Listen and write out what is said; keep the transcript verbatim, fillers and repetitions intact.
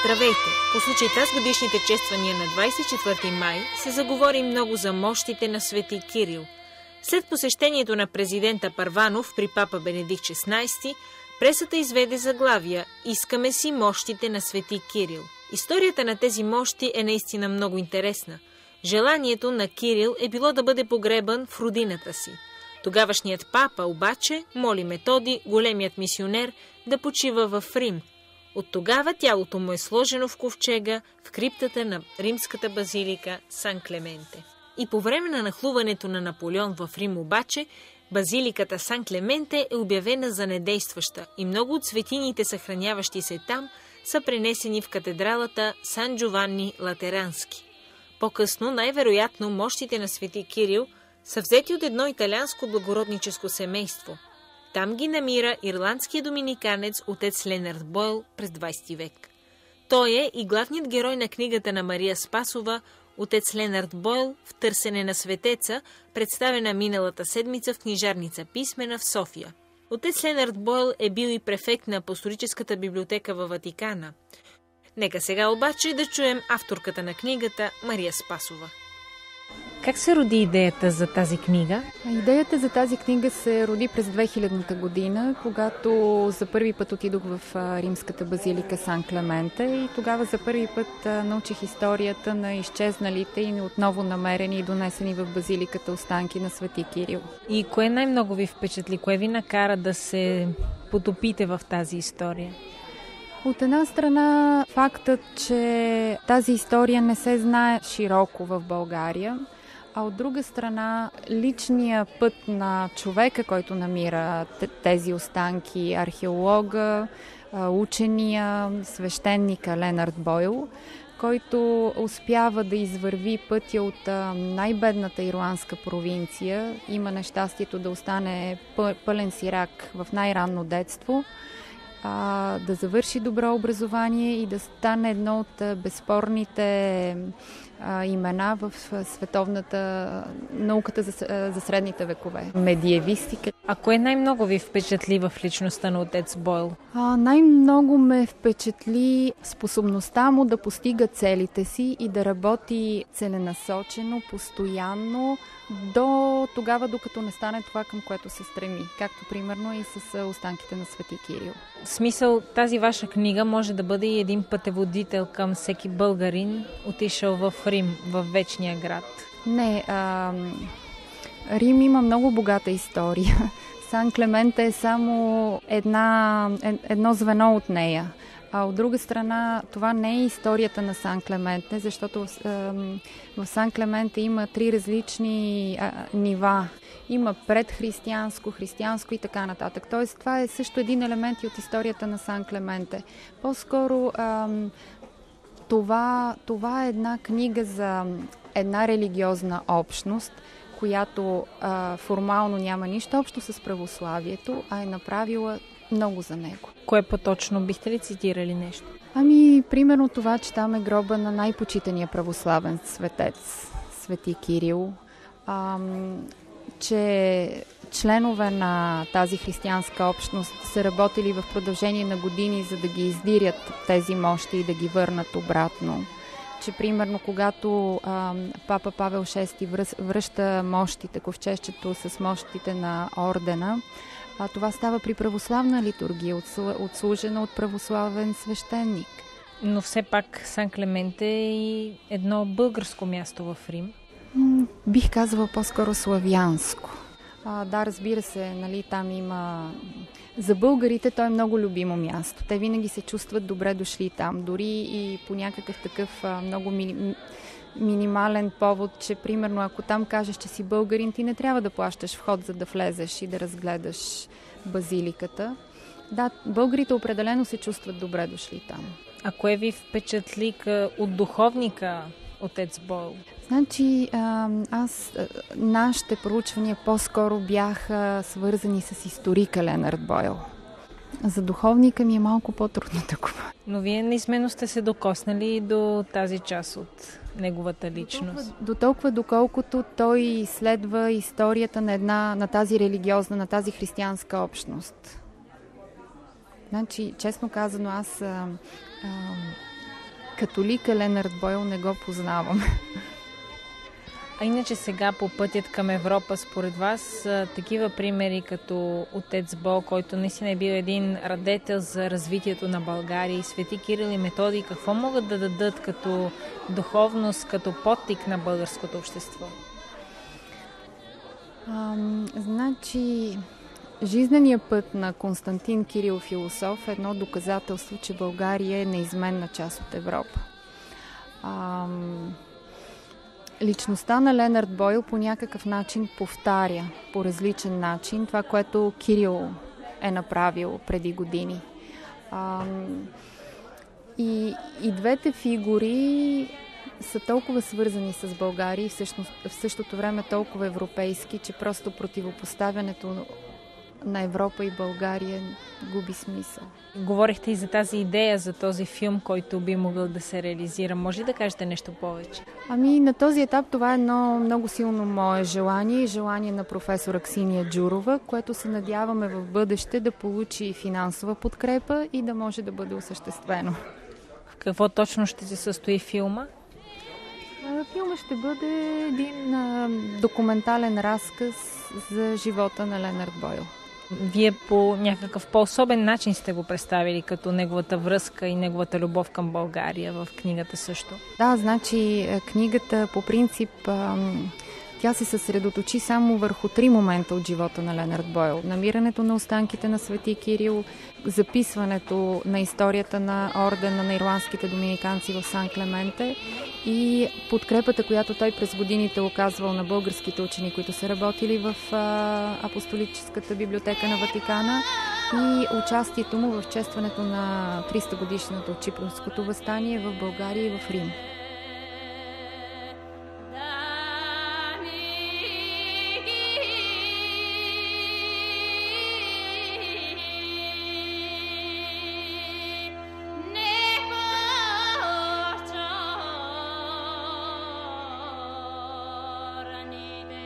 Здравейте! По случай тази годишните чествания на двадесет и четвърти май се заговори много за мощите на свети Кирил. След посещението на президента Първанов при папа Бенедикт шестнадесети, пресата изведе заглавия «Искаме си мощите на свети Кирил». Историята на тези мощи е наистина много интересна. Желанието на Кирил е било да бъде погребан в родината си. Тогавашният папа обаче моли Методи, големият мисионер, да почива в Рим. От тогава тялото му е сложено в ковчега в криптата на римската базилика Сан Клементе. И по време на нахлуването на Наполеон в Рим обаче, базиликата Сан Клементе е обявена за недействаща и много от светините, съхраняващи се там, са пренесени в катедралата Сан Джованни Латерански. По-късно, най-вероятно, мощите на свети Кирил са взети от едно италианско благородническо семейство. Там ги намира ирландския доминиканец отец Ленард Бойл през двадесети век. Той е и главният герой на книгата на Мария Спасова отец Ленард Бойл в търсене на светеца, представена миналата седмица в книжарница Писмена в София. Отец Ленард Бойл е бил и префект на апостолическата библиотека във Ватикана. Нека сега обаче да чуем авторката на книгата Мария Спасова. Как се роди идеята за тази книга? Идеята за тази книга се роди през две хилядната година, когато за първи път отидох в римската базилика Сан Клементе и тогава за първи път научих историята на изчезналите и отново намерени и донесени в базиликата останки на свети Кирил. И кое най-много ви впечатли? Кое ви накара да се потопите в тази история? От една страна фактът, че тази история не се знае широко в България, а от друга страна личния път на човека, който намира тези останки, археолога, учения, свещеника Ленард Бойл, който успява да извърви пътя от най-бедната ирландска провинция, има нещастието да остане пълен сирак в най-ранно детство, да завърши добро образование и да стане едно от безспорните а, имена в световната науката за, за средните векове. Медиевистика. А кое най-много ви впечатли в личността на отец Бойл? А, най-много ме впечатли способността му да постига целите си и да работи целенасочено, постоянно, до тогава, докато не стане това, към което се стреми. Както примерно и с останките на свети Кирил. В смисъл, тази ваша книга може да бъде и един пътеводител към всеки българин, отишъл в Рим, в вечния град. Не, а, Рим има много богата история. Сан Клементе е само една, едно звено от нея. А от друга страна, това не е историята на Сан Клементе, защото в, в Сан Клементе има три различни а, нива. Има предхристиянско, християнско и така нататък. Тоест, това е също един елемент и от историята на Сан Клементе. По-скоро а, това, това е една книга за една религиозна общност, която а, формално няма нищо общо с православието, а е направила много за него. Кое по-точно? Бихте ли цитирали нещо? Ами, примерно това, че там е гроба на най-почитания православен светец, свети Кирил, ам, че членове на тази християнска общност са работили в продължение на години, за да ги издирят тези мощи и да ги върнат обратно. Че, примерно, когато ам, папа Павел шести връща мощите, ковчежчето с мощите на ордена, а това става при православна литургия, отслужена от православен свещеник. Но все пак Сан Клементе е и едно българско място в Рим. М- бих казала по-скоро славянско. А, да, разбира се, нали, там има... За българите то е много любимо място. Те винаги се чувстват добре дошли там. Дори и по някакъв такъв а, много ми... минимален повод, че примерно ако там кажеш, че си българин, ти не трябва да плащаш вход, за да влезеш и да разгледаш базиликата. Да, българите определено се чувстват добре дошли там. А кое ви впечатли от духовника отец Бойл? Значи, аз, нашите проучвания по-скоро бяха свързани с историка Ленард Бойл. За духовника ми е малко по-трудно да го. Но вие неизменно сте се докоснали до тази част от неговата личност. До толкова, до толкова доколкото той изследва историята на, една, на тази религиозна, на тази християнска общност. Значи, честно казано, аз а, а, католика Ленард Бойл не го познавам. А иначе сега по пътят към Европа, според вас, такива примери като отец Бол, който наистина е бил един радетел за развитието на България, и свети Кирил и Методий, какво могат да дадат като духовност, като подтик на българското общество? А, значи, жизненият път на Константин Кирил Философ е едно доказателство, че България е неизменна част от Европа. А, Личността на Ленард Бойл по някакъв начин повтаря по различен начин това, което Кирил е направил преди години. А, и, и двете фигури са толкова свързани с България и всъщност, в същото време толкова европейски, че просто противопоставянето на Европа и България губи смисъл. Говорихте и за тази идея, за този филм, който би могъл да се реализира. Може ли да кажете нещо повече? Ами на този етап това е едно много силно мое желание и желание на професор Аксиния Джурова, което се надяваме в бъдеще да получи финансова подкрепа и да може да бъде осъществено. В какво точно ще се състои филма? Филмът ще бъде един а, документален разказ за живота на Ленард Бойл. Вие по някакъв по-особен начин сте го представили, като неговата връзка и неговата любов към България в книгата също. Да, значи книгата по принцип тя се съсредоточи само върху три момента от живота на Ленард Бойл. Намирането на останките на свети Кирил, записването на историята на ордена на ирландските доминиканци в Сан Клементе и подкрепата, която той през годините оказвал на българските учени, които са работили в а, Апостолическата библиотека на Ватикана, и участието му в честването на триста годишната от Чипърското въстание в България и в Рим. Need